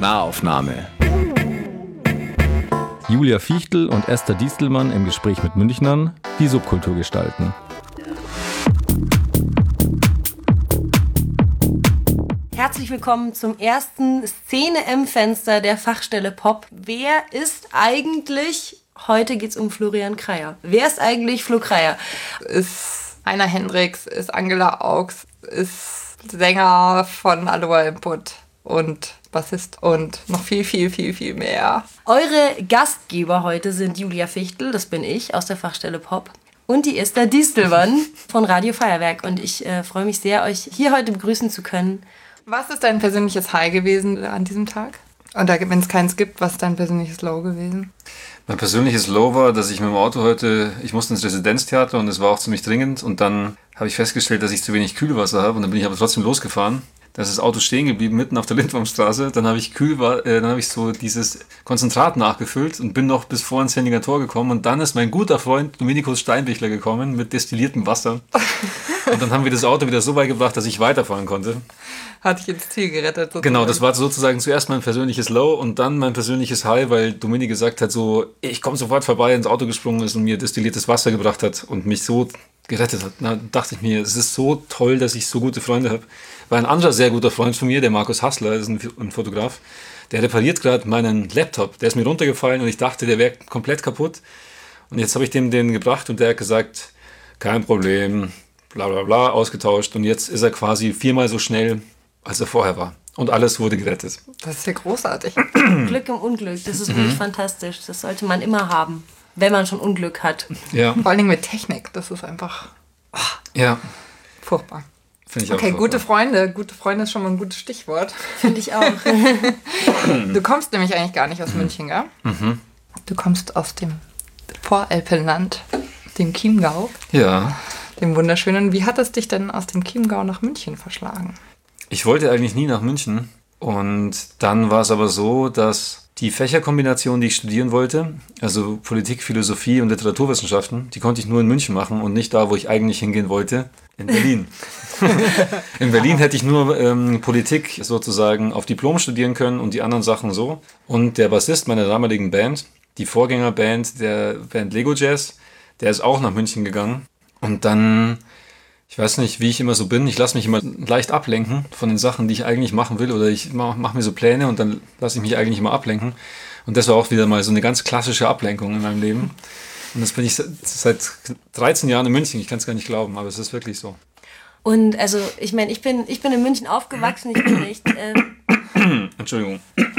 Nahaufnahme. Julia Fichtel und Esther Diestelmann im Gespräch mit Münchnern, die Subkultur gestalten. Herzlich willkommen zum ersten Szene im Fenster der Fachstelle Pop. Wer ist eigentlich, heute geht's um Florian Kreyer. Wer ist eigentlich Flo Kreyer? Ist Heiner Hendricks, ist Angela Augs, ist Sänger von Aloha Input und Bassist und noch viel, viel, viel, viel mehr. Eure Gastgeber heute sind Julia Fichtel, das bin ich, aus der Fachstelle Pop. Und die Esther Diestelmann von Radio Feuerwerk. Und ich freue mich sehr, euch hier heute begrüßen zu können. Was ist dein persönliches High gewesen an diesem Tag? Und wenn es keins gibt, was ist dein persönliches Low gewesen? Mein persönliches Low war, dass ich mit dem Auto ich musste ins Residenztheater und es war auch ziemlich dringend. Und dann habe ich festgestellt, dass ich zu wenig Kühlwasser habe und dann bin ich aber trotzdem losgefahren. Da ist das Auto stehen geblieben, mitten auf der Lindwurmstraße. Dann habe ich so dieses Konzentrat nachgefüllt und bin noch bis vor ins Henninger Tor gekommen. Und dann ist mein guter Freund Dominikus Steinbichler gekommen mit destilliertem Wasser. Und dann haben wir das Auto wieder so weit gebracht, dass ich weiterfahren konnte. Hat dich ins Ziel gerettet. Sozusagen. Genau, das war sozusagen zuerst mein persönliches Low und dann mein persönliches High, weil Dominik gesagt hat, so, ich komme sofort vorbei, ins Auto gesprungen ist und mir destilliertes Wasser gebracht hat und mich so gerettet hat. Da dachte ich mir, es ist so toll, dass ich so gute Freunde habe. Weil ein anderer sehr guter Freund von mir, der Markus Hassler, ist ein Fotograf, der repariert gerade meinen Laptop. Der ist mir runtergefallen und ich dachte, der wäre komplett kaputt. Und jetzt habe ich dem den gebracht und der hat gesagt, kein Problem, bla bla bla, ausgetauscht. Und jetzt ist er quasi 4-mal so schnell, als er vorher war. Und alles wurde gerettet. Das ist ja großartig. Glück im Unglück, das ist wirklich fantastisch. Das sollte man immer haben, wenn man schon Unglück hat. Ja. Vor allen Dingen mit Technik, das ist einfach Ja. furchtbar. Finde ich auch Okay, furchtbar. gute Freunde. Gute Freunde ist schon mal ein gutes Stichwort. Finde ich auch. Du kommst nämlich eigentlich gar nicht aus München, gell? Mhm. Du kommst aus dem Voralpenland, dem Chiemgau, Ja. dem wunderschönen. Wie hat es dich denn aus dem Chiemgau nach München verschlagen? Ich wollte eigentlich nie nach München und dann war es aber so, dass die Fächerkombination, die ich studieren wollte, also Politik, Philosophie und Literaturwissenschaften, die konnte ich nur in München machen und nicht da, wo ich eigentlich hingehen wollte, in Berlin. In Berlin hätte ich nur Politik sozusagen auf Diplom studieren können und die anderen Sachen so. Und der Bassist meiner damaligen Band, die Vorgängerband der Band Lego Jazz, der ist auch nach München gegangen und dann... Ich weiß nicht, wie ich immer so bin. Ich lasse mich immer leicht ablenken von den Sachen, die ich eigentlich machen will. Oder ich mache mir so Pläne und dann lasse ich mich eigentlich immer ablenken. Und das war auch wieder mal so eine ganz klassische Ablenkung in meinem Leben. Und das bin ich seit 13 Jahren in München. Ich kann es gar nicht glauben, aber es ist wirklich so. Und also, ich meine, ich bin in München aufgewachsen. Ich bin nicht... Entschuldigung.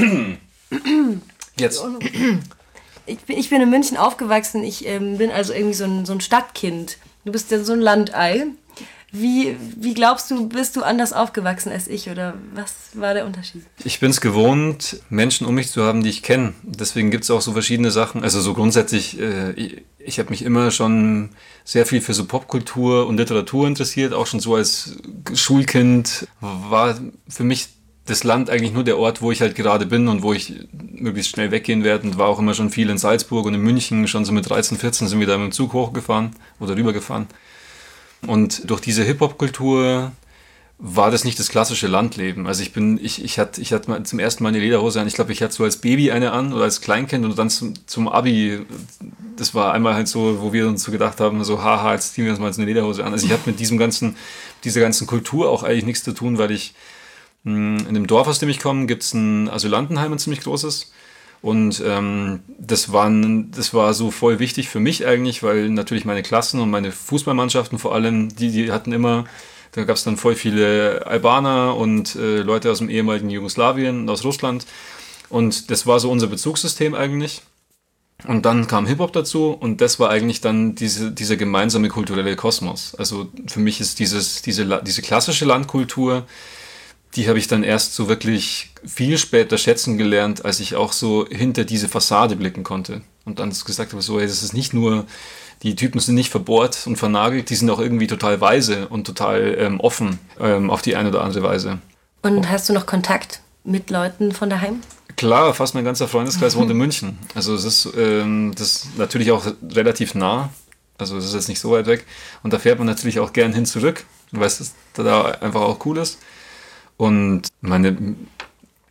Jetzt. Ich bin in München aufgewachsen. Ich bin also irgendwie so ein Stadtkind. Du bist ja so ein Landei. Wie glaubst du, bist du anders aufgewachsen als ich oder was war der Unterschied? Ich bin es gewohnt, Menschen um mich zu haben, die ich kenne. Deswegen gibt es auch so verschiedene Sachen. Also so grundsätzlich, ich habe mich immer schon sehr viel für so Popkultur und Literatur interessiert. Auch schon so als Schulkind war für mich das Land eigentlich nur der Ort, wo ich halt gerade bin und wo ich möglichst schnell weggehen werde. Und war auch immer schon viel in Salzburg und in München. Schon so mit 13, 14 sind wir da mit dem Zug hochgefahren oder rübergefahren. Und durch diese Hip-Hop-Kultur war das nicht das klassische Landleben. Also ich hatte mal zum ersten Mal eine Lederhose an. Ich glaube, ich hatte so als Baby eine an oder als Kleinkind und dann zum Abi. Das war einmal halt so, wo wir uns so gedacht haben, so haha, jetzt ziehen wir uns mal eine Lederhose an. Also ich hatte mit dieser ganzen Kultur auch eigentlich nichts zu tun, weil in dem Dorf, aus dem ich komme, gibt es ein Asylantenheim, ein ziemlich großes. Und das war so voll wichtig für mich eigentlich, weil natürlich meine Klassen und meine Fußballmannschaften vor allem, die hatten immer, da gab es dann voll viele Albaner und Leute aus dem ehemaligen Jugoslawien und aus Russland. Und das war so unser Bezugssystem eigentlich. Und dann kam Hip-Hop dazu und das war eigentlich dann dieser gemeinsame kulturelle Kosmos. Also für mich ist diese klassische Landkultur, die habe ich dann erst so wirklich viel später schätzen gelernt, als ich auch so hinter diese Fassade blicken konnte. Und dann gesagt habe, so, hey, das ist nicht nur, die Typen sind nicht verbohrt und vernagelt, die sind auch irgendwie total weise und total offen auf die eine oder andere Weise. Und hast du noch Kontakt mit Leuten von daheim? Klar, fast mein ganzer Freundeskreis wohnt in München. Also es ist das ist natürlich auch relativ nah. Also es ist jetzt nicht so weit weg. Und da fährt man natürlich auch gern hin zurück, weil es da einfach auch cool ist. Und meine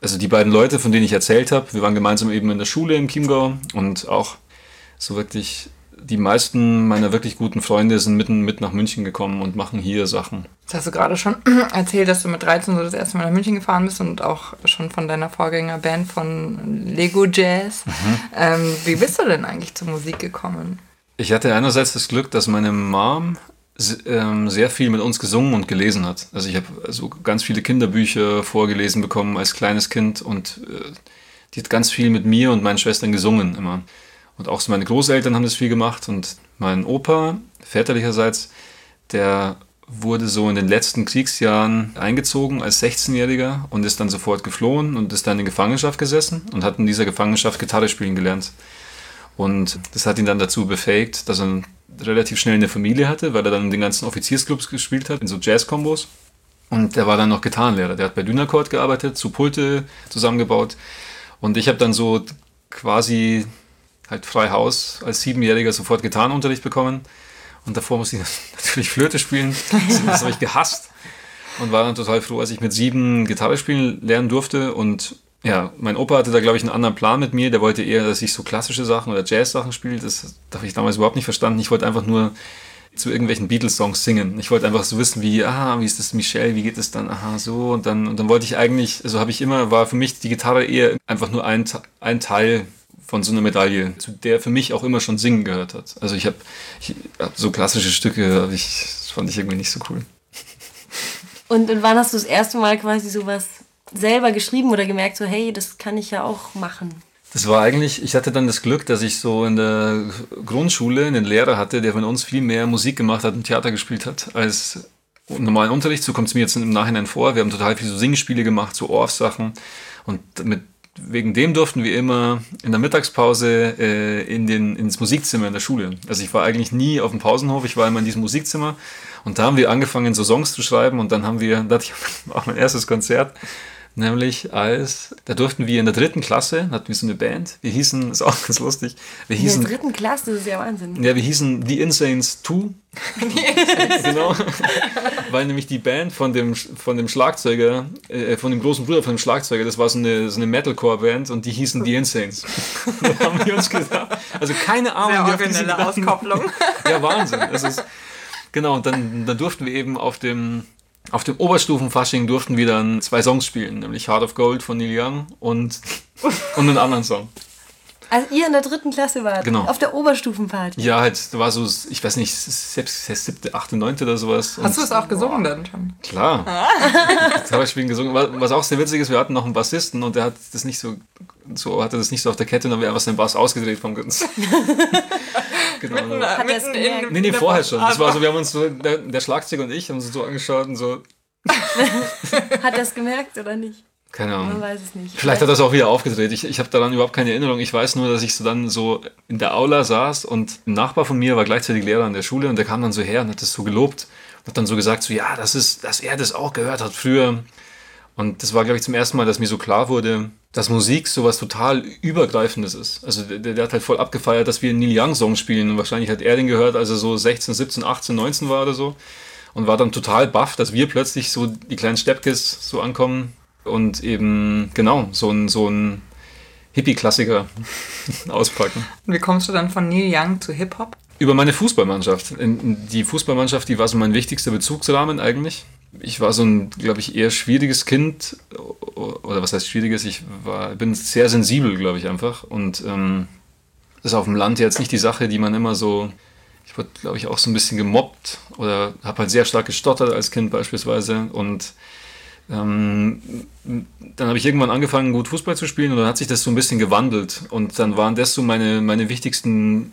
also die beiden Leute, von denen ich erzählt habe, wir waren gemeinsam eben in der Schule im Chiemgau und auch so wirklich die meisten meiner wirklich guten Freunde sind mit nach München gekommen und machen hier Sachen. Jetzt hast du gerade schon erzählt, dass du mit 13 so das erste Mal nach München gefahren bist und auch schon von deiner Vorgängerband von Lego Jazz. Wie bist du denn eigentlich zur Musik gekommen? Ich hatte einerseits das Glück, dass meine Mom sehr viel mit uns gesungen und gelesen hat. Also ich habe so ganz viele Kinderbücher vorgelesen bekommen als kleines Kind und die hat ganz viel mit mir und meinen Schwestern gesungen immer. Und auch so meine Großeltern haben das viel gemacht und mein Opa, väterlicherseits, der wurde so in den letzten Kriegsjahren eingezogen als 16-Jähriger und ist dann sofort geflohen und ist dann in Gefangenschaft gesessen und hat in dieser Gefangenschaft Gitarre spielen gelernt. Und das hat ihn dann dazu befähigt, dass er relativ schnell eine Familie hatte, weil er dann in den ganzen Offiziersclubs gespielt hat, in so Jazz-Kombos. Und der war dann noch Gitarrenlehrer. Der hat bei Dynakord gearbeitet, so Pulte zusammengebaut. Und ich habe dann so quasi halt frei Haus als 7-Jähriger sofort Gitarrenunterricht bekommen. Und davor musste ich natürlich Flöte spielen. Das habe ich gehasst. Und war dann total froh, als ich mit 7 Gitarre spielen lernen durfte. Und ja, mein Opa hatte da, glaube ich, einen anderen Plan mit mir. Der wollte eher, dass ich so klassische Sachen oder Jazz-Sachen spiele. Das habe ich damals überhaupt nicht verstanden. Ich wollte einfach nur zu irgendwelchen Beatles-Songs singen. Ich wollte einfach so wissen, wie ist das Michelle, wie geht es dann, so. Und dann wollte ich eigentlich, also war für mich die Gitarre eher einfach nur ein Teil von so einer Medaille, zu der für mich auch immer schon Singen gehört hat. Also ich hab so klassische Stücke, das fand ich irgendwie nicht so cool. Und wann hast du das erste Mal quasi sowas selber geschrieben oder gemerkt, so hey, das kann ich ja auch machen? Das war eigentlich, ich hatte dann das Glück, dass ich so in der Grundschule einen Lehrer hatte, der von uns viel mehr Musik gemacht hat und Theater gespielt hat als im normalen Unterricht. So kommt es mir jetzt im Nachhinein vor. Wir haben total viele so Singspiele gemacht, so Orff-Sachen und wegen dem durften wir immer in der Mittagspause ins Musikzimmer in der Schule. Also ich war eigentlich nie auf dem Pausenhof, ich war immer in diesem Musikzimmer und da haben wir angefangen, so Songs zu schreiben und dann da hatte ich auch mein erstes Konzert, nämlich da durften wir in der 3. Klasse, hatten wir so eine Band, wir hießen, ist auch ganz lustig, in der 3. Klasse, das ist ja Wahnsinn. Ja, wir hießen The Insanes 2. Genau, weil nämlich die Band von dem Schlagzeuger, von dem großen Bruder von dem Schlagzeuger, das war so eine Metalcore-Band und die hießen The Insanes. Da haben wir uns gedacht, also keine Ahnung. Sehr originelle Auskopplung. Ja, Wahnsinn. Genau, und dann durften wir eben auf dem Oberstufenfasching durften wir dann 2 Songs spielen, nämlich Heart of Gold von Neil Young und einen anderen Song. Als ihr in der 3. Klasse wart, genau. Auf der Oberstufenparty. Ja, halt, da war so, ich weiß nicht, 7., 8., 9. oder sowas. Hast du es auch gesungen dann schon? Klar. Gitarrespielen gesungen. Was auch sehr witzig ist, wir hatten noch einen Bassisten und der hat das nicht so auf der Kette und dann haben wir einfach seinen Bass ausgedreht vom Götz. Genau. Hat er es gemerkt? Nee, vorher schon. Das war so, wir haben uns so, der Schlagzeuger und ich haben uns so angeschaut und so. Hat er es gemerkt oder nicht? Keine Ahnung. Man weiß es nicht. Vielleicht hat er es auch wieder aufgedreht. Ich habe daran überhaupt keine Erinnerung. Ich weiß nur, dass ich dann so in der Aula saß und ein Nachbar von mir war gleichzeitig Lehrer an der Schule und der kam dann so her und hat das so gelobt und hat dann so gesagt, so ja, dass er das auch gehört hat früher. Und das war, glaube ich, zum ersten Mal, dass mir so klar wurde, dass Musik sowas total Übergreifendes ist. Also der hat halt voll abgefeiert, dass wir einen Neil Young-Song spielen und wahrscheinlich hat er den gehört, als er so 16, 17, 18, 19 war oder so und war dann total baff, dass wir plötzlich so die kleinen Steppkes so ankommen und eben, genau, so ein Hippie-Klassiker auspacken. Wie kommst du dann von Neil Young zu Hip-Hop? Über meine Fußballmannschaft. Die Fußballmannschaft, die war so mein wichtigster Bezugsrahmen eigentlich. Ich war so ein, glaube ich, eher schwieriges Kind. Oder was heißt schwieriges? Bin sehr sensibel, glaube ich, einfach. Und das ist auf dem Land jetzt nicht die Sache, die man immer so... Ich wurde, glaube ich, auch so ein bisschen gemobbt oder habe halt sehr stark gestottert als Kind beispielsweise. Und dann habe ich irgendwann angefangen, gut Fußball zu spielen und dann hat sich das so ein bisschen gewandelt. Und dann waren das so meine wichtigsten...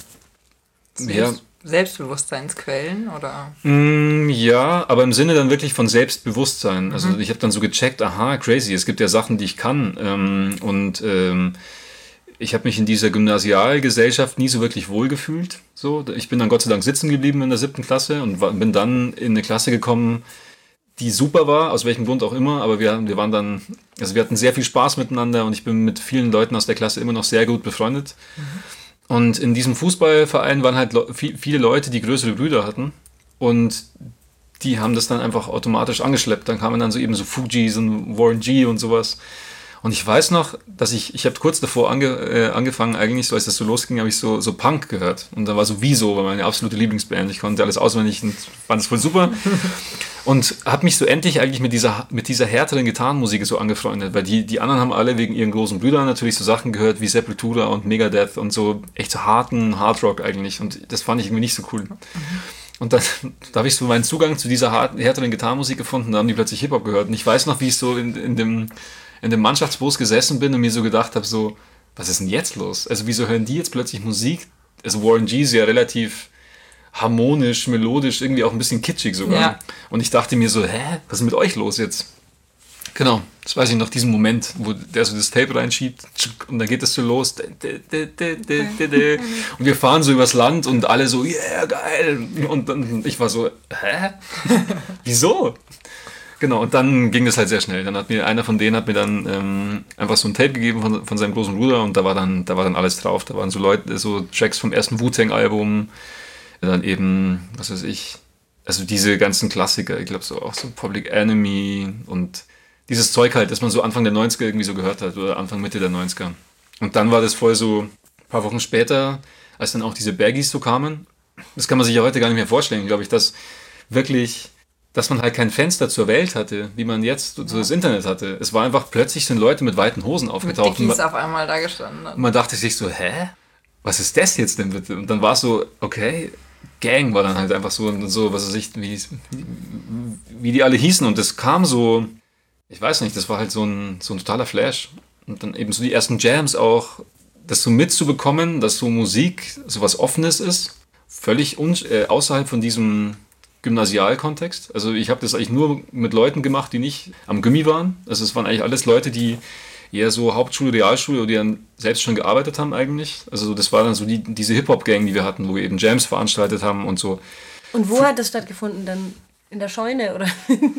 Selbstbewusstseinsquellen, oder? Ja, aber im Sinne dann wirklich von Selbstbewusstsein. Also ich habe dann so gecheckt, aha, crazy, es gibt ja Sachen, die ich kann. Ich habe mich in dieser Gymnasialgesellschaft nie so wirklich wohlgefühlt. So. Ich bin dann Gott sei Dank sitzen geblieben in der 7. Klasse und bin dann in eine Klasse gekommen, die super war, aus welchem Grund auch immer, aber wir hatten sehr viel Spaß miteinander und ich bin mit vielen Leuten aus der Klasse immer noch sehr gut befreundet. Und in diesem Fußballverein waren halt viele Leute, die größere Brüder hatten und die haben das dann einfach automatisch angeschleppt. Dann kamen dann so eben so Fujis und Warren G und sowas. Und ich weiß noch, dass ich habe kurz davor angefangen, eigentlich, so als das so losging, habe ich so Punk gehört. Und da war so Wieso, war meine absolute Lieblingsband. Ich konnte alles auswendig und fand es voll super. Und habe mich so endlich eigentlich mit dieser härteren Gitarrenmusik so angefreundet. Weil die anderen haben alle wegen ihren großen Brüdern natürlich so Sachen gehört wie Sepultura und Megadeth und so echt so harten Hardrock eigentlich. Und das fand ich irgendwie nicht so cool. Und dann da habe ich so meinen Zugang zu dieser härteren Gitarrenmusik gefunden. Da haben die plötzlich Hip-Hop gehört. Und ich weiß noch, wie ich so in dem Mannschaftsbus gesessen bin und mir so gedacht habe, so, was ist denn jetzt los? Also wieso hören die jetzt plötzlich Musik? Also Warren G ist ja relativ harmonisch, melodisch, irgendwie auch ein bisschen kitschig sogar. Ja. Und ich dachte mir so, was ist mit euch los jetzt? Genau, das weiß ich noch, diesen Moment, wo der so das Tape reinschiebt und dann geht es so los. Und wir fahren so übers Land und alle so, yeah, geil. Und dann ich war so, wieso? Genau, und dann ging das halt sehr schnell. Dann hat mir einer von denen einfach so ein Tape gegeben von seinem großen Bruder und da war dann alles drauf. Da waren so Tracks vom ersten Wu-Tang-Album, dann eben, was weiß ich, also diese ganzen Klassiker, ich glaube so auch so Public Enemy und dieses Zeug halt, das man so Anfang der 90er irgendwie so gehört hat oder Anfang, Mitte der 90er. Und dann war das voll so, ein paar Wochen später, als dann auch diese Baggies so kamen, das kann man sich ja heute gar nicht mehr vorstellen, glaube ich, dass man halt kein Fenster zur Welt hatte, wie man jetzt so das Internet hatte. Es war einfach, plötzlich sind Leute mit weiten Hosen aufgetaucht. Mit Dickies auf einmal da gestanden. Und man dachte sich so, was ist das jetzt denn bitte? Und dann war es so, okay, Gang war dann halt einfach so, was weiß ich, wie die alle hießen. Und das kam so, ich weiß nicht, das war halt so ein totaler Flash. Und dann eben so die ersten Jams auch, das so mitzubekommen, dass so Musik so was Offenes ist, völlig außerhalb von diesem Gymnasialkontext. Also ich habe das eigentlich nur mit Leuten gemacht, die nicht am Gymi waren. Also es waren eigentlich alles Leute, die eher so Hauptschule, Realschule oder die dann selbst schon gearbeitet haben eigentlich. Also das war dann so diese Hip-Hop-Gang, die wir hatten, wo wir eben Jams veranstaltet haben und so. Und wo hat das stattgefunden dann? In der Scheune, oder?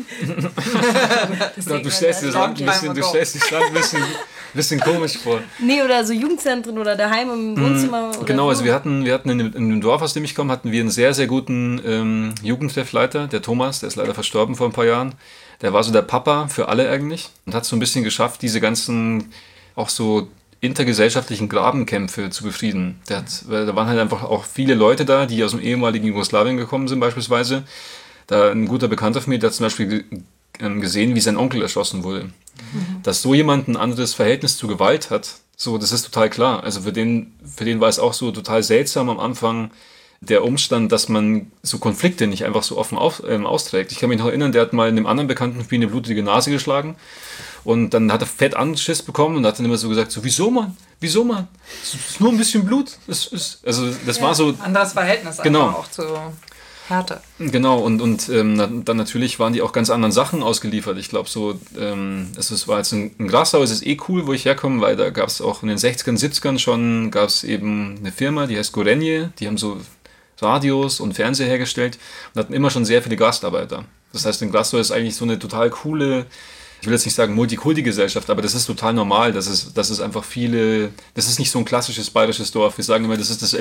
Du stellst dir das Land ein bisschen komisch vor. Nee, oder so Jugendzentren oder daheim im Wohnzimmer. Oder genau, so. also wir hatten in dem Dorf, aus dem ich komme, hatten wir einen sehr, sehr guten Jugendtreffleiter, der Thomas, der ist leider verstorben vor ein paar Jahren. Der war so der Papa für alle eigentlich und hat so ein bisschen geschafft, diese ganzen auch so intergesellschaftlichen Grabenkämpfe zu befrieden. Da waren halt einfach auch viele Leute da, die aus dem ehemaligen Jugoslawien gekommen sind beispielsweise. Da ein guter Bekannter von mir, der hat zum Beispiel gesehen, wie sein Onkel erschossen wurde. Dass so jemand ein anderes Verhältnis zu Gewalt hat, so, das ist total klar. Also für den war es auch so total seltsam am Anfang, der Umstand, dass man so Konflikte nicht einfach so offen austrägt. Ich kann mich noch erinnern, der hat mal in einem anderen Bekannten von mir eine blutige Nase geschlagen und dann hat er fett Anschiss bekommen und hat dann immer so gesagt, so, wieso Mann? Es ist nur ein bisschen Blut. Das war so... Anderes Verhältnis genau. Einfach auch zu... Härte. Genau, und dann natürlich waren die auch ganz anderen Sachen ausgeliefert. Ich glaube so, es war jetzt ein Grasau, es ist eh cool, wo ich herkomme, weil da gab es auch in den 60ern, 70ern schon, gab es eben eine Firma, die heißt Gorenje, die haben so Radios und Fernseher hergestellt und hatten immer schon sehr viele Gastarbeiter. Das heißt, in Grasau ist eigentlich so eine total coole, ich will jetzt nicht sagen Multikulti-Gesellschaft, aber das ist total normal, dass es einfach das ist nicht so ein klassisches bayerisches Dorf. Wir sagen immer, das ist das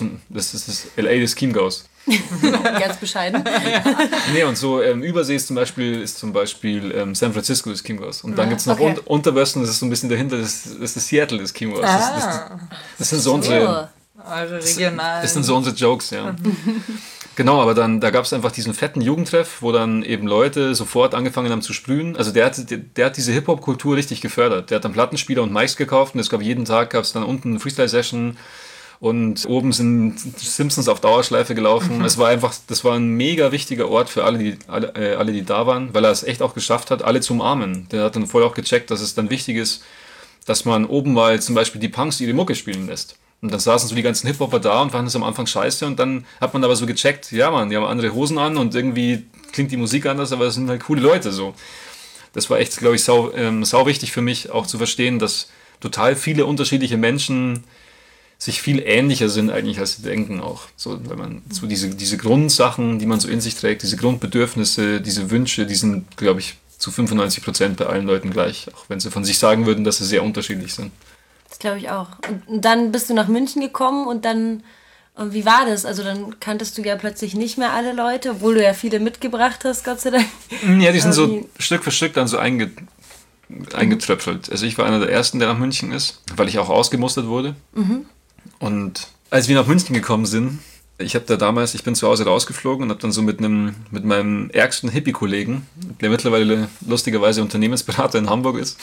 LA des Chiemgaus. Ganz bescheiden. Nee, und so Übersee ist zum Beispiel San Francisco des Chiemgaus. Und dann gibt es noch Unterwestern, das ist so ein bisschen dahinter, das ist das Seattle des Chiemgaus. Das sind so unsere regionalen. Das sind so unsere Jokes, ja. Genau, aber da gab es einfach diesen fetten Jugendtreff, wo dann eben Leute sofort angefangen haben zu sprühen. Also der hat diese Hip-Hop-Kultur richtig gefördert. Der hat dann Plattenspieler und Mics gekauft und es gab jeden Tag dann unten eine Freestyle-Session und oben sind Simpsons auf Dauerschleife gelaufen. Das war ein mega wichtiger Ort für alle, die da waren, weil er es echt auch geschafft hat, alle zu umarmen. Der hat dann voll auch gecheckt, dass es dann wichtig ist, dass man oben mal zum Beispiel die Punks ihre Mucke spielen lässt. Und dann saßen so die ganzen Hip-Hopper da und fanden es am Anfang scheiße und dann hat man aber so gecheckt, ja man, die haben andere Hosen an und irgendwie klingt die Musik anders, aber das sind halt coole Leute so. Das war echt, glaube ich, sau wichtig für mich auch zu verstehen, dass total viele unterschiedliche Menschen sich viel ähnlicher sind eigentlich, als sie denken auch. So, weil man so diese Grundsachen, die man so in sich trägt, diese Grundbedürfnisse, diese Wünsche, die sind, glaube ich, zu 95% bei allen Leuten gleich, auch wenn sie von sich sagen würden, dass sie sehr unterschiedlich sind. Das glaube ich auch. Und dann bist du nach München gekommen und dann, wie war das? Also dann kanntest du ja plötzlich nicht mehr alle Leute, obwohl du ja viele mitgebracht hast, Gott sei Dank. Ja, die sind so Stück für Stück dann so eingetröpfelt. Also ich war einer der Ersten, der nach München ist, weil ich auch ausgemustert wurde. Und als wir nach München gekommen sind, ich bin zu Hause rausgeflogen und habe dann so mit meinem ärgsten Hippie-Kollegen, der mittlerweile lustigerweise Unternehmensberater in Hamburg ist,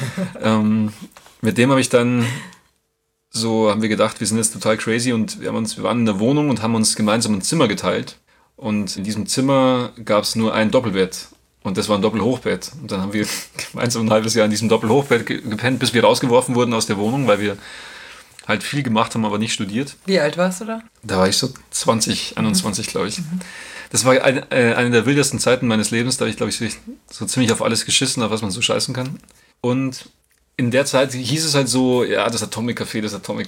mit dem haben wir gedacht, wir sind jetzt total crazy und wir waren in der Wohnung und haben uns gemeinsam ein Zimmer geteilt. Und in diesem Zimmer gab es nur ein Doppelbett. Und das war ein Doppelhochbett. Und dann haben wir gemeinsam ein halbes Jahr in diesem Doppelhochbett gepennt, bis wir rausgeworfen wurden aus der Wohnung, weil wir halt viel gemacht haben, aber nicht studiert. Wie alt warst du da? Da war ich so 20, 21, glaube ich. Das war eine der wildesten Zeiten meines Lebens. Da habe ich, glaube ich, so ziemlich auf alles geschissen, auf was man so scheißen kann. Und in der Zeit hieß es halt so, ja, das Atomic Café.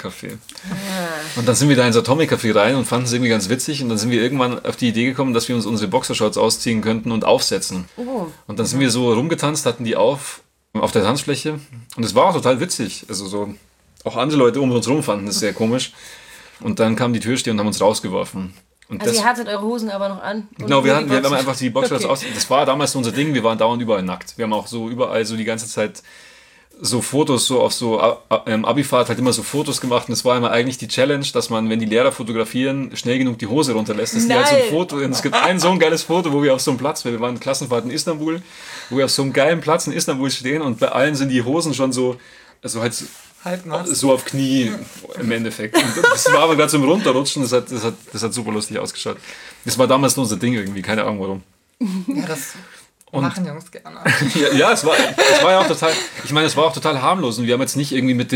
Und dann sind wir da ins Atomic Café rein und fanden es irgendwie ganz witzig. Und dann sind wir irgendwann auf die Idee gekommen, dass wir uns unsere Boxershorts ausziehen könnten und aufsetzen. Und dann sind wir so rumgetanzt, hatten die auf der Tanzfläche. Und es war auch total witzig. Also so, auch andere Leute um uns rum fanden das sehr komisch. Und dann kam die Türsteher und haben uns rausgeworfen. Und also ihr hattet eure Hosen aber noch an? Genau, wir haben einfach die Boxershorts aus. Das war damals so unser Ding, wir waren dauernd überall nackt. Wir haben auch so überall so die ganze Zeit so Fotos, so auf so Abifahrt halt immer so Fotos gemacht und es war immer eigentlich die Challenge, dass man, wenn die Lehrer fotografieren, schnell genug die Hose runterlässt. Das ist halt so ein Foto. Und es gibt so ein geiles Foto, wo wir auf so einem Platz, wir waren in Klassenfahrt in Istanbul, wo wir auf so einem geilen Platz in Istanbul stehen und bei allen sind die Hosen schon so, also halt so auf Knie im Endeffekt. Und das war aber gerade so im Runterrutschen, das hat super lustig ausgeschaut. Das war damals unser Ding irgendwie, keine Ahnung warum. Ja, das machen Jungs gerne. ja, es war ja auch total, ich meine, es war auch total harmlos und wir haben jetzt nicht irgendwie mit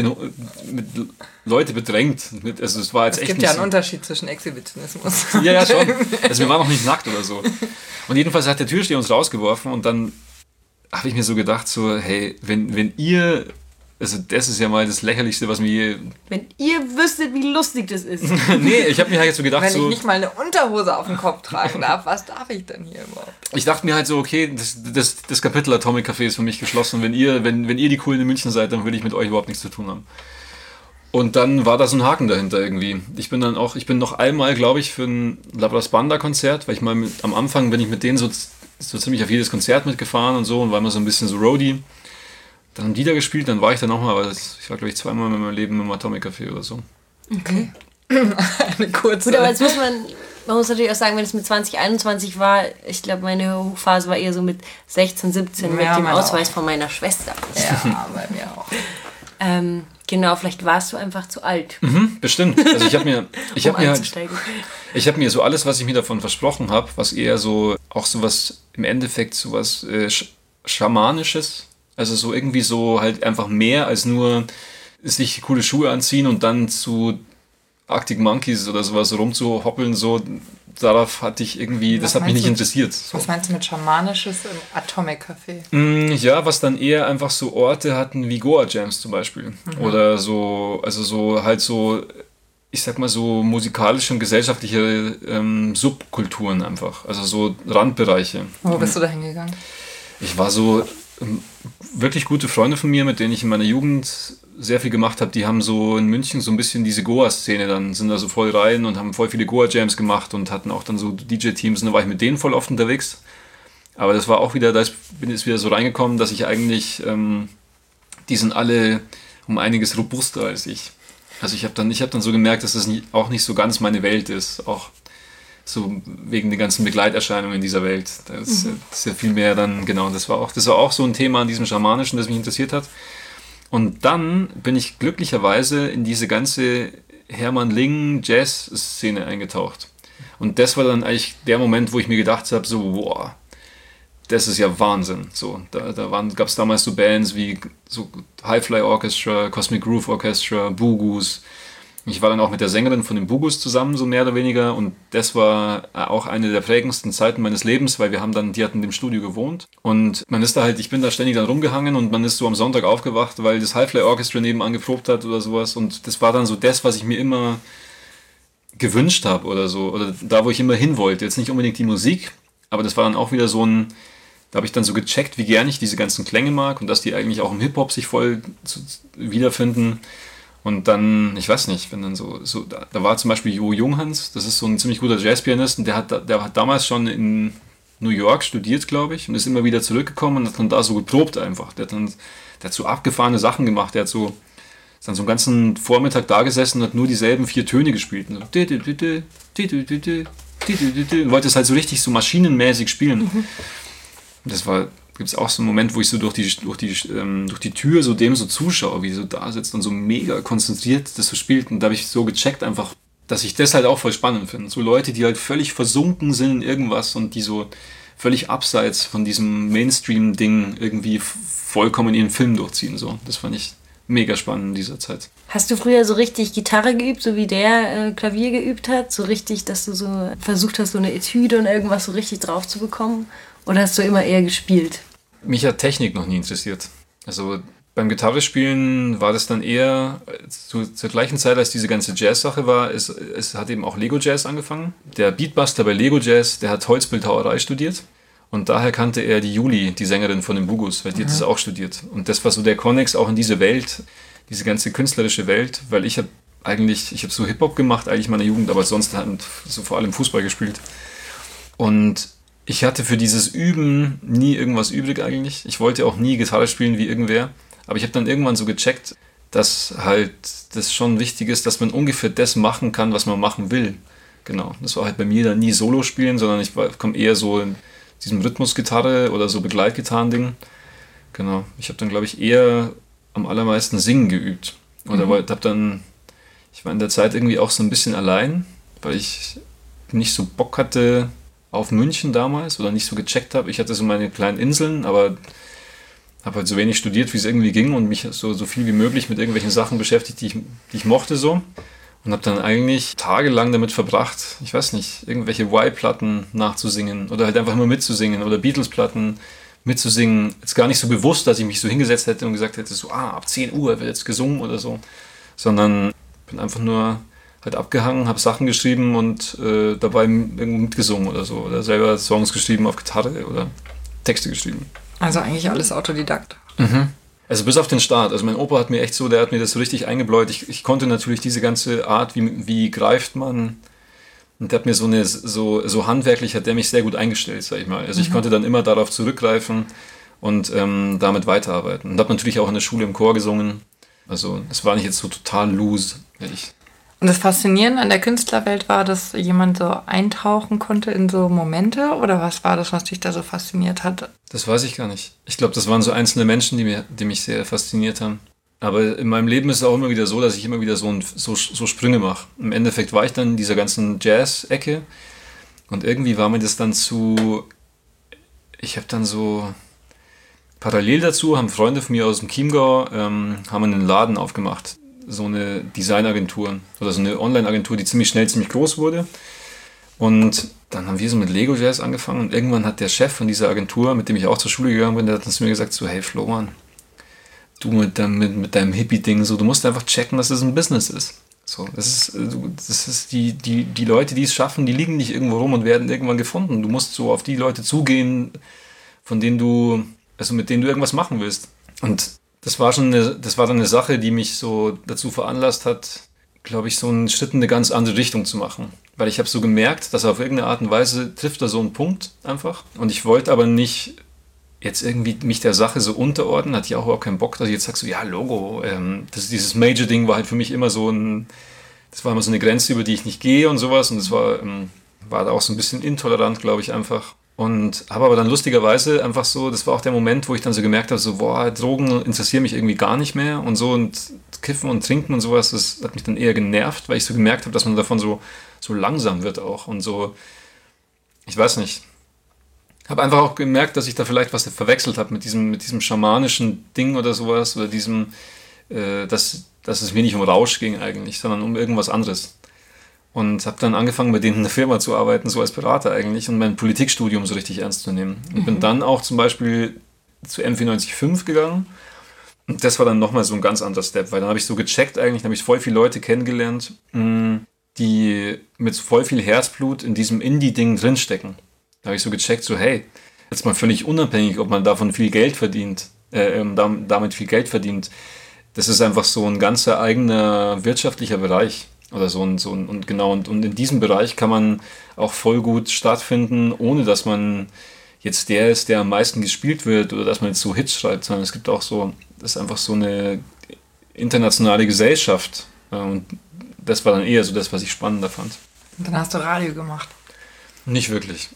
Leute bedrängt. Also es war jetzt echt gibt ja einen Unterschied zwischen Exhibitionismus. Ja, schon. Also wir waren noch nicht nackt oder so. Und jedenfalls hat der Türsteher uns rausgeworfen und dann habe ich mir so gedacht, so, hey, wenn ihr, also das ist ja mal das Lächerlichste, was mir je... Wenn ihr wüsstet, wie lustig das ist. Nee, ich habe mir halt jetzt so gedacht, wenn ich nicht mal eine Unterhose auf dem Kopf tragen darf, was darf ich denn hier überhaupt? Ich dachte mir halt so, okay, das Kapitel Atomic Café ist für mich geschlossen. Wenn ihr die Coolen in München seid, dann will ich mit euch überhaupt nichts zu tun haben. Und dann war da so ein Haken dahinter irgendwie. Ich bin noch einmal, glaube ich, für ein Labras Banda Konzert, weil ich mal am Anfang bin ich mit denen so ziemlich auf jedes Konzert mitgefahren und so und war immer so ein bisschen so Roadie. Dann haben die da gespielt, dann war ich da nochmal, aber ich war, glaube ich, zweimal in meinem Leben im Atomic Café oder so. Okay. Eine kurze. Gut, aber jetzt man muss natürlich auch sagen, wenn es mit 20, 21 war, ich glaube, meine Hochphase war eher so mit 16, 17 mit dem Ausweis von meiner Schwester. Ja, bei mir auch. Genau, vielleicht warst du einfach zu alt. Bestimmt. Also ich habe mir so alles, was ich mir davon versprochen habe, was eher so, auch sowas, im Endeffekt sowas Schamanisches, also so irgendwie so halt einfach mehr als nur sich coole Schuhe anziehen und dann zu Arctic Monkeys oder sowas rumzuhoppeln, so, darauf hatte ich irgendwie, das hat mich nicht interessiert. So. Was meinst du mit Schamanisches im Atomic Café? Ja, was dann eher einfach so Orte hatten wie Goa Jams zum Beispiel. Oder so, also so halt so, ich sag mal so musikalische und gesellschaftliche Subkulturen einfach. Also so Randbereiche. Wo bist du da hingegangen? Ich war so wirklich gute Freunde von mir, mit denen ich in meiner Jugend sehr viel gemacht habe, die haben so in München so ein bisschen diese Goa-Szene, dann sind da so voll rein und haben voll viele Goa-Jams gemacht und hatten auch dann so DJ-Teams und da war ich mit denen voll oft unterwegs. Aber das war auch wieder, bin jetzt wieder so reingekommen, dass ich eigentlich, die sind alle um einiges robuster als ich. Also ich habe dann so gemerkt, dass das auch nicht so ganz meine Welt ist, auch so wegen den ganzen Begleiterscheinungen in dieser Welt. Das ist ja viel mehr dann, genau, das war auch so ein Thema an diesem Schamanischen, das mich interessiert hat. Und dann bin ich glücklicherweise in diese ganze Hermann Ling Jazz-Szene eingetaucht. Und das war dann eigentlich der Moment, wo ich mir gedacht habe, so, boah, das ist ja Wahnsinn. So, gab es damals so Bands wie so Highfly Orchestra, Cosmic Groove Orchestra, Boogoos. Ich war dann auch mit der Sängerin von den Boogoos zusammen, so mehr oder weniger. Und das war auch eine der prägendsten Zeiten meines Lebens, weil die hatten in dem Studio gewohnt. Und ich bin da ständig dann rumgehangen und man ist so am Sonntag aufgewacht, weil das Highfly Orchestra nebenan geprobt hat oder sowas. Und das war dann so das, was ich mir immer gewünscht habe oder so. Oder da, wo ich immer hin wollte. Jetzt nicht unbedingt die Musik, aber das war dann auch wieder so da habe ich dann so gecheckt, wie gern ich diese ganzen Klänge mag und dass die eigentlich auch im Hip-Hop sich voll wiederfinden. Und dann, ich weiß nicht, wenn dann da war zum Beispiel Jo Junghans, das ist so ein ziemlich guter Jazzpianist und der hat damals schon New York studiert, glaube ich, und ist immer wieder zurückgekommen und hat dann da so geprobt einfach. Der hat so abgefahrene Sachen gemacht. Der hat ist dann so einen ganzen Vormittag da gesessen und hat nur dieselben 4 Töne gespielt. Und wollte es halt so richtig so maschinenmäßig spielen. Und gibt es auch so einen Moment, wo ich so durch die Tür so dem so zuschaue, wie so da sitzt und so mega konzentriert das so spielt. Und da habe ich so gecheckt einfach, dass ich das halt auch voll spannend finde. So Leute, die halt völlig versunken sind in irgendwas und die so völlig abseits von diesem Mainstream-Ding irgendwie vollkommen ihren Film durchziehen. So. Das fand ich mega spannend in dieser Zeit. Hast du früher so richtig Gitarre geübt, so wie der Klavier geübt hat? So richtig, dass du so versucht hast, so eine Etüde und irgendwas so richtig drauf zu bekommen? Oder hast du immer eher gespielt? Mich hat Technik noch nie interessiert. Also beim Gitarrespielen war das dann eher zur gleichen Zeit, als diese ganze Jazz-Sache war. Es hat eben auch Lego Jazz angefangen. Der Beatbuster bei Lego Jazz, der hat Holzbildhauerei studiert. Und daher kannte er die Juli, die Sängerin von den Bugus, weil die hat das auch studiert. Und das war so der Connex auch in diese Welt, diese ganze künstlerische Welt, weil ich habe so Hip-Hop gemacht, eigentlich in meiner Jugend, aber sonst halt so vor allem Fußball gespielt. Und ich hatte für dieses Üben nie irgendwas übrig eigentlich. Ich wollte auch nie Gitarre spielen wie irgendwer. Aber ich habe dann irgendwann so gecheckt, dass halt das schon wichtig ist, dass man ungefähr das machen kann, was man machen will. Genau. Das war halt bei mir dann nie Solo spielen, sondern ich komme eher so in diesem Rhythmusgitarre oder so Begleitgitarren-Ding. Genau. Ich habe dann, glaube ich, eher am allermeisten Singen geübt. Oder ich war in der Zeit irgendwie auch so ein bisschen allein, weil ich nicht so Bock hatte auf München damals oder nicht so gecheckt habe. Ich hatte so meine kleinen Inseln, aber habe halt so wenig studiert, wie es irgendwie ging und mich so viel wie möglich mit irgendwelchen Sachen beschäftigt, die ich mochte so. Und habe dann eigentlich tagelang damit verbracht, ich weiß nicht, irgendwelche Y-Platten nachzusingen oder halt einfach immer mitzusingen oder Beatles-Platten mitzusingen. Jetzt gar nicht so bewusst, dass ich mich so hingesetzt hätte und gesagt hätte, so ab 10 Uhr wird jetzt gesungen oder so. Sondern bin einfach nur halt abgehangen, habe Sachen geschrieben und dabei irgendwo mitgesungen oder so. Oder selber Songs geschrieben auf Gitarre oder Texte geschrieben. Also eigentlich alles Autodidakt. Mhm. Also bis auf den Start. Also mein Opa hat mir der hat mir das so richtig eingebläut. Ich konnte natürlich diese ganze Art, wie greift man, und der hat mir so handwerklich hat der mich sehr gut eingestellt, sag ich mal. Also ich konnte dann immer darauf zurückgreifen und damit weiterarbeiten. Und habe natürlich auch in der Schule im Chor gesungen. Also es war nicht jetzt so total loose. Und das Faszinierende an der Künstlerwelt war, dass jemand so eintauchen konnte in so Momente? Oder was war das, was dich da so fasziniert hat? Das weiß ich gar nicht. Ich glaube, das waren so einzelne Menschen, die mich sehr fasziniert haben. Aber in meinem Leben ist es auch immer wieder so, dass ich immer wieder so Sprünge mache. Im Endeffekt war ich dann in dieser ganzen Jazz-Ecke und irgendwie war mir das dann ich habe dann so parallel dazu, haben Freunde von mir aus dem Chiemgau, haben einen Laden aufgemacht. So eine Designagentur oder so eine Online-Agentur, die ziemlich groß wurde. Und dann haben wir so mit Lego Jazz angefangen und irgendwann hat der Chef von dieser Agentur, mit dem ich auch zur Schule gegangen bin, der hat dann zu mir gesagt, so hey Flo, Mann, du mit deinem Hippie-Ding, so, du musst einfach checken, dass das ein Business ist. So, das ist die Leute, die es schaffen, die liegen nicht irgendwo rum und werden irgendwann gefunden. Du musst so auf die Leute zugehen, mit denen du irgendwas machen willst. Und das war dann eine Sache, die mich so dazu veranlasst hat, glaube ich, so einen Schritt in eine ganz andere Richtung zu machen. Weil ich habe so gemerkt, dass auf irgendeine Art und Weise trifft da so einen Punkt einfach. Und ich wollte aber nicht jetzt irgendwie mich der Sache so unterordnen, hatte ich auch überhaupt keinen Bock, dass ich jetzt sage so, ja, Logo, dieses Major-Ding war halt für mich immer das war immer so eine Grenze, über die ich nicht gehe und sowas. Und das war da auch so ein bisschen intolerant, glaube ich, einfach. Und habe aber dann lustigerweise einfach so, das war auch der Moment, wo ich dann so gemerkt habe, so, boah, Drogen interessieren mich irgendwie gar nicht mehr und so und Kiffen und Trinken und sowas, das hat mich dann eher genervt, weil ich so gemerkt habe, dass man davon so langsam wird auch und so, ich weiß nicht. Habe einfach auch gemerkt, dass ich da vielleicht was verwechselt habe mit diesem schamanischen Ding oder sowas oder dass es mir nicht um Rausch ging eigentlich, sondern um irgendwas anderes. Und habe dann angefangen, bei denen in der Firma zu arbeiten, so als Berater eigentlich, und mein Politikstudium so richtig ernst zu nehmen. Und bin dann auch zum Beispiel zu M495 gegangen. Und das war dann nochmal so ein ganz anderer Step, weil dann habe ich so gecheckt eigentlich, dann habe ich voll viele Leute kennengelernt, die mit voll viel Herzblut in diesem Indie-Ding drinstecken. Da habe ich so gecheckt, so hey, jetzt mal völlig unabhängig, ob man davon viel Geld verdient, damit viel Geld verdient. Das ist einfach so ein ganzer eigener wirtschaftlicher Bereich. Oder und genau, und in diesem Bereich kann man auch voll gut stattfinden, ohne dass man jetzt der ist, der am meisten gespielt wird oder dass man jetzt so Hits schreibt, sondern es gibt auch so, das ist einfach so eine internationale Gesellschaft. Und das war dann eher so das, was ich spannender fand. Und dann hast du Radio gemacht. Nicht wirklich.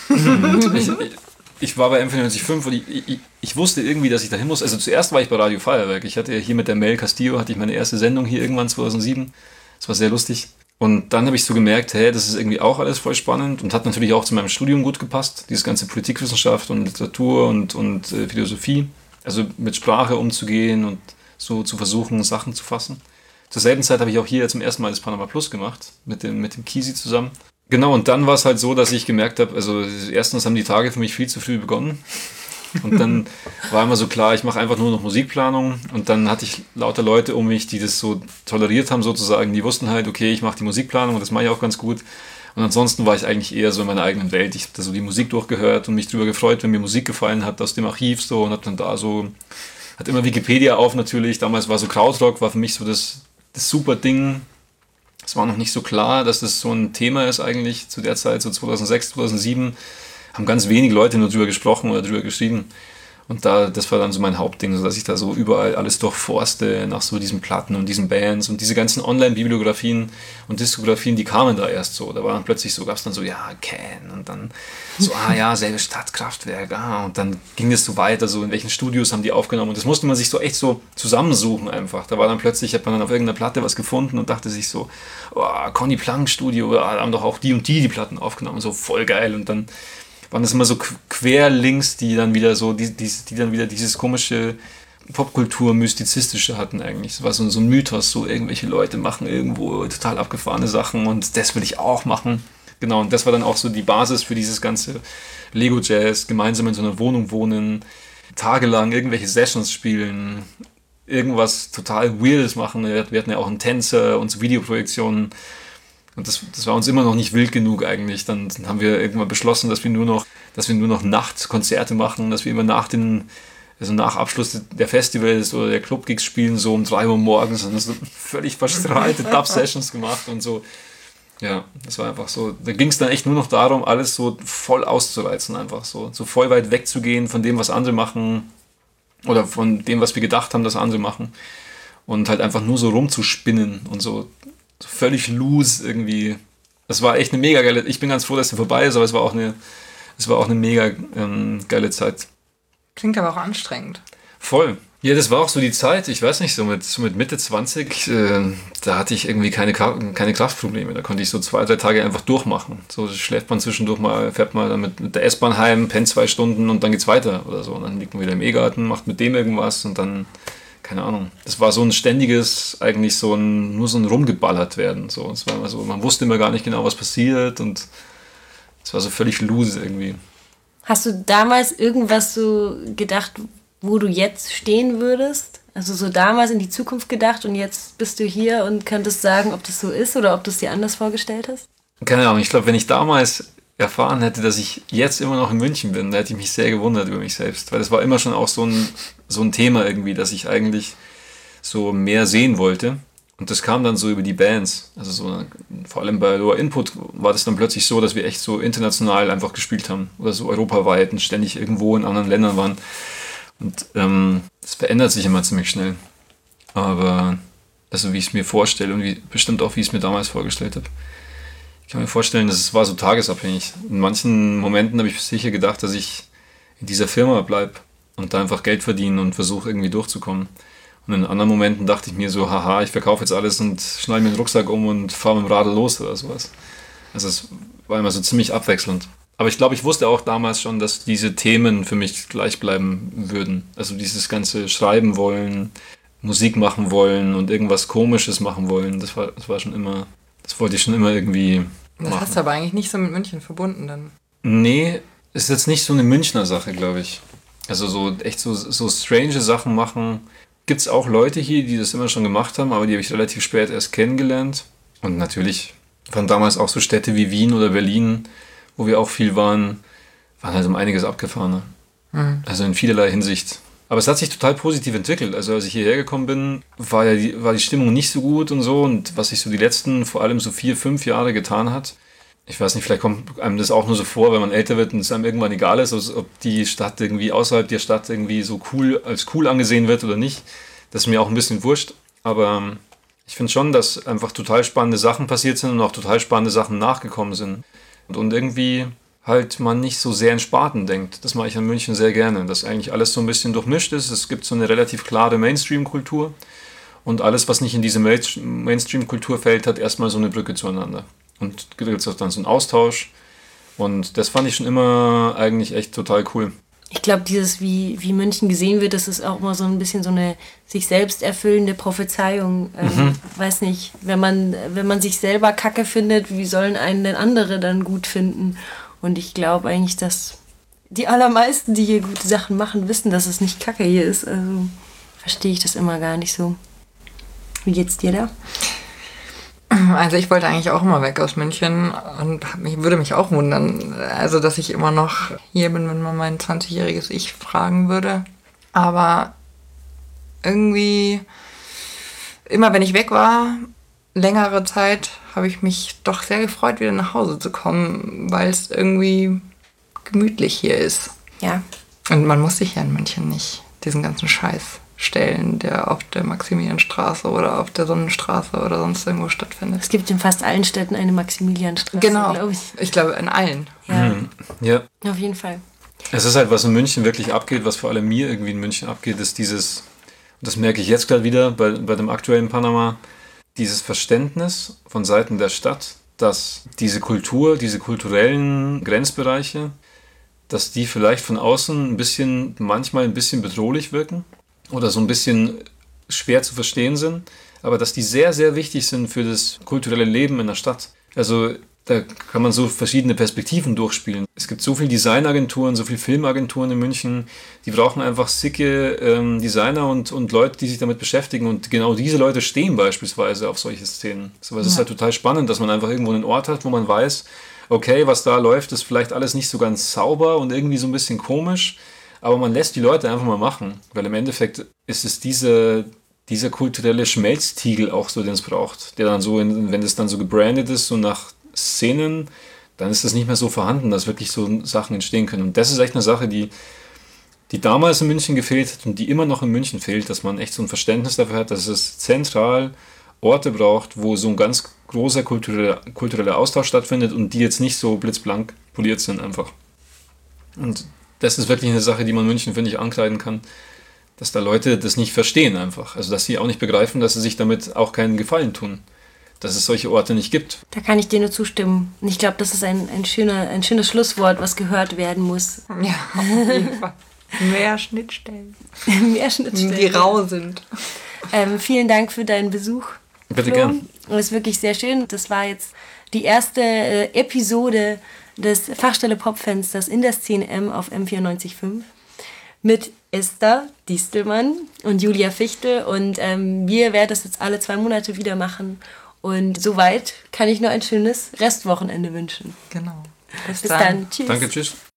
Ich war bei M94.5 und ich wusste irgendwie, dass ich dahin muss. Also zuerst war ich bei Radio Feuerwerk. Ich hatte hier mit der Mel Castillo, hatte ich meine erste Sendung hier irgendwann 2007. Das war sehr lustig. Und dann habe ich so gemerkt, hey, das ist irgendwie auch alles voll spannend und hat natürlich auch zu meinem Studium gut gepasst. Dieses ganze Politikwissenschaft und Literatur und Philosophie. Also mit Sprache umzugehen und so zu versuchen, Sachen zu fassen. Zur selben Zeit habe ich auch hier zum ersten Mal das Panama Plus gemacht, mit dem Kisi zusammen. Genau, und dann war es halt so, dass ich gemerkt habe, also erstens haben die Tage für mich viel zu früh begonnen. Und dann war immer so klar, ich mache einfach nur noch Musikplanung. Und dann hatte ich lauter Leute um mich, die das so toleriert haben sozusagen. Die wussten halt, okay, ich mache die Musikplanung und das mache ich auch ganz gut. Und ansonsten war ich eigentlich eher so in meiner eigenen Welt. Ich habe da so die Musik durchgehört und mich drüber gefreut, wenn mir Musik gefallen hat aus dem Archiv so und habe dann da so, hat immer Wikipedia auf natürlich. Damals war so Krautrock, war für mich so das super Ding. Es war noch nicht so klar, dass das so ein Thema ist eigentlich zu der Zeit, so 2006, 2007. Haben ganz wenige Leute nur drüber gesprochen oder drüber geschrieben. Und das war dann so mein Hauptding, so dass ich da so überall alles durchforste nach so diesen Platten und diesen Bands und diese ganzen Online-Bibliografien und Diskografien, die kamen da erst so. Da war dann plötzlich so, gab es dann so, ja, Can und dann so, selbe Stadt, Kraftwerk, und dann ging es so weiter, so in welchen Studios haben die aufgenommen und das musste man sich so echt so zusammensuchen einfach. Da war dann plötzlich, hat man dann auf irgendeiner Platte was gefunden und dachte sich so, Conny Planck Studio, da haben doch auch die und die Platten aufgenommen, so voll geil und dann waren das immer so Querlinks, die dann wieder so, die dann wieder dieses komische Popkultur-Mystizistische hatten eigentlich. Es war so ein Mythos, so irgendwelche Leute machen irgendwo total abgefahrene Sachen und das will ich auch machen. Genau, und das war dann auch so die Basis für dieses ganze Lego-Jazz, gemeinsam in so einer Wohnung wohnen, tagelang irgendwelche Sessions spielen, irgendwas total Weirdes machen. Wir hatten ja auch einen Tänzer und so Videoprojektionen. Und das war uns immer noch nicht wild genug eigentlich. Dann haben wir irgendwann beschlossen, dass wir nur noch Nachtkonzerte machen, dass wir immer nach Abschluss der Festivals oder der Clubgigs spielen, so um 3 Uhr morgens und so völlig verstrahlte Dub-Sessions gemacht und so. Ja, das war einfach so. Da ging es dann echt nur noch darum, alles so voll auszureizen, einfach so voll weit wegzugehen von dem, was andere machen oder von dem, was wir gedacht haben, dass andere machen und halt einfach nur so rumzuspinnen und so völlig loose irgendwie. Das war echt eine mega geile, ich bin ganz froh, dass sie vorbei ist, aber es war auch eine mega geile Zeit. Klingt aber auch anstrengend. Voll. Ja, das war auch so die Zeit, ich weiß nicht, so mit Mitte 20, da hatte ich irgendwie keine Kraftprobleme. Da konnte ich so 2-3 Tage einfach durchmachen. So schläft man zwischendurch mal, fährt mal dann mit der S-Bahn heim, pennt 2 Stunden und dann geht's weiter oder so. Und dann liegt man wieder im E-Garten, macht mit dem irgendwas und dann keine Ahnung. Das war so ein ständiges, eigentlich nur so ein Rumgeballert werden. So. Es war immer so, man wusste immer gar nicht genau, was passiert und es war so völlig loose irgendwie. Hast du damals irgendwas so gedacht, wo du jetzt stehen würdest? Also so damals in die Zukunft gedacht und jetzt bist du hier und könntest sagen, ob das so ist oder ob du es dir anders vorgestellt hast? Keine Ahnung, ich glaube, wenn ich damals erfahren hätte, dass ich jetzt immer noch in München bin, da hätte ich mich sehr gewundert über mich selbst, weil das war immer schon auch so ein Thema irgendwie, dass ich eigentlich so mehr sehen wollte und das kam dann so über die Bands, also so, vor allem bei Lower Input war das dann plötzlich so, dass wir echt so international einfach gespielt haben oder so europaweit und ständig irgendwo in anderen Ländern waren und das verändert sich immer ziemlich schnell, aber also wie ich es mir vorstelle und bestimmt auch wie ich es mir damals vorgestellt habe. Ich kann mir vorstellen, es war so tagesabhängig. In manchen Momenten habe ich sicher gedacht, dass ich in dieser Firma bleibe und da einfach Geld verdiene und versuche irgendwie durchzukommen. Und in anderen Momenten dachte ich mir so, haha, ich verkaufe jetzt alles und schneide mir den Rucksack um und fahre mit dem Radl los oder sowas. Also es war immer so ziemlich abwechselnd. Aber ich glaube, ich wusste auch damals schon, dass diese Themen für mich gleich bleiben würden. Also dieses ganze Schreiben wollen, Musik machen wollen und irgendwas Komisches machen wollen, das war schon immer, das wollte ich schon immer irgendwie das machen. hast du aber eigentlich nicht so mit München verbunden dann. Nee, ist jetzt nicht so eine Münchner Sache, glaube ich. Also so echt so strange Sachen machen. Gibt es auch Leute hier, die das immer schon gemacht haben, aber die habe ich relativ spät erst kennengelernt. Und natürlich waren damals auch so Städte wie Wien oder Berlin, wo wir auch viel waren halt um einiges abgefahrener. Mhm. Also in vielerlei Hinsicht. Aber es hat sich total positiv entwickelt. Also als ich hierher gekommen bin, war die Stimmung nicht so gut und so. Und was sich so die letzten, vor allem so 4, 5 Jahre getan hat, ich weiß nicht, vielleicht kommt einem das auch nur so vor, wenn man älter wird und es einem irgendwann egal ist, also ob die Stadt irgendwie außerhalb der Stadt irgendwie so als cool angesehen wird oder nicht. Das ist mir auch ein bisschen wurscht. Aber ich finde schon, dass einfach total spannende Sachen passiert sind und auch total spannende Sachen nachgekommen sind. Und irgendwie halt man nicht so sehr in Sparten denkt. Das mache ich in München sehr gerne, dass eigentlich alles so ein bisschen durchmischt ist. Es gibt so eine relativ klare Mainstream-Kultur und alles, was nicht in diese Mainstream-Kultur fällt, hat erstmal so eine Brücke zueinander. Und da gibt es auch dann so einen Austausch und das fand ich schon immer eigentlich echt total cool. Ich glaube, dieses, wie München gesehen wird, das ist auch immer so ein bisschen so eine sich selbst erfüllende Prophezeiung. Weiß nicht, wenn man sich selber Kacke findet, wie sollen einen denn andere dann gut finden? Und ich glaube eigentlich, dass die allermeisten, die hier gute Sachen machen, wissen, dass es nicht Kacke hier ist. Also verstehe ich das immer gar nicht so. Wie geht's dir da? Also ich wollte eigentlich auch immer weg aus München und würde mich auch wundern, also dass ich immer noch hier bin, wenn man mein 20-jähriges Ich fragen würde. Aber irgendwie, immer wenn ich weg war, längere Zeit, habe ich mich doch sehr gefreut, wieder nach Hause zu kommen, weil es irgendwie gemütlich hier ist. Ja. Und man muss sich ja in München nicht diesen ganzen Scheiß stellen, der auf der Maximilianstraße oder auf der Sonnenstraße oder sonst irgendwo stattfindet. Es gibt in fast allen Städten eine Maximilianstraße, genau, glaube ich. Ich glaube in allen. Ja. Ja. Auf jeden Fall. Es ist halt, was in München wirklich abgeht, was vor allem mir irgendwie in München abgeht, ist dieses, und das merke ich jetzt gerade wieder bei dem aktuellen Panama, dieses Verständnis von Seiten der Stadt, dass diese Kultur, diese kulturellen Grenzbereiche, dass die vielleicht von außen manchmal ein bisschen bedrohlich wirken oder so ein bisschen schwer zu verstehen sind, aber dass die sehr, sehr wichtig sind für das kulturelle Leben in der Stadt. Also da kann man so verschiedene Perspektiven durchspielen. Es gibt so viele Designagenturen, so viele Filmagenturen in München, die brauchen einfach sicke Designer und Leute, die sich damit beschäftigen. Und genau diese Leute stehen beispielsweise auf solche Szenen. So, es ist halt total spannend, dass man einfach irgendwo einen Ort hat, wo man weiß, okay, was da läuft, ist vielleicht alles nicht so ganz sauber und irgendwie so ein bisschen komisch, aber man lässt die Leute einfach mal machen, weil im Endeffekt ist es dieser kulturelle Schmelztiegel auch so, den es braucht, der dann so, wenn es dann so gebrandet ist, so nach Szenen, dann ist das nicht mehr so vorhanden, dass wirklich so Sachen entstehen können. Und das ist echt eine Sache, die damals in München gefehlt hat und die immer noch in München fehlt, dass man echt so ein Verständnis dafür hat, dass es zentral Orte braucht, wo so ein ganz großer kultureller Austausch stattfindet und die jetzt nicht so blitzblank poliert sind einfach. Und das ist wirklich eine Sache, die man München, finde ich, ankreiden kann, dass da Leute das nicht verstehen einfach. Also dass sie auch nicht begreifen, dass sie sich damit auch keinen Gefallen tun. Dass es solche Orte nicht gibt. Da kann ich dir nur zustimmen. Und ich glaube, das ist ein schönes Schlusswort, was gehört werden muss. Ja, auf jeden Fall. Mehr Schnittstellen. Mehr Schnittstellen. Die rau sind. Vielen Dank für deinen Besuch. Bitte Flo. gern. Das ist wirklich sehr schön. Das war jetzt die erste Episode des Fachstelle Popfensters in der Szene M auf M94.5 mit Esther Distelmann und Julia Fichtel. Und wir werden das jetzt alle 2 Monate wieder machen. Und soweit kann ich nur ein schönes Restwochenende wünschen. Genau. Bis dann. Tschüss. Danke, tschüss.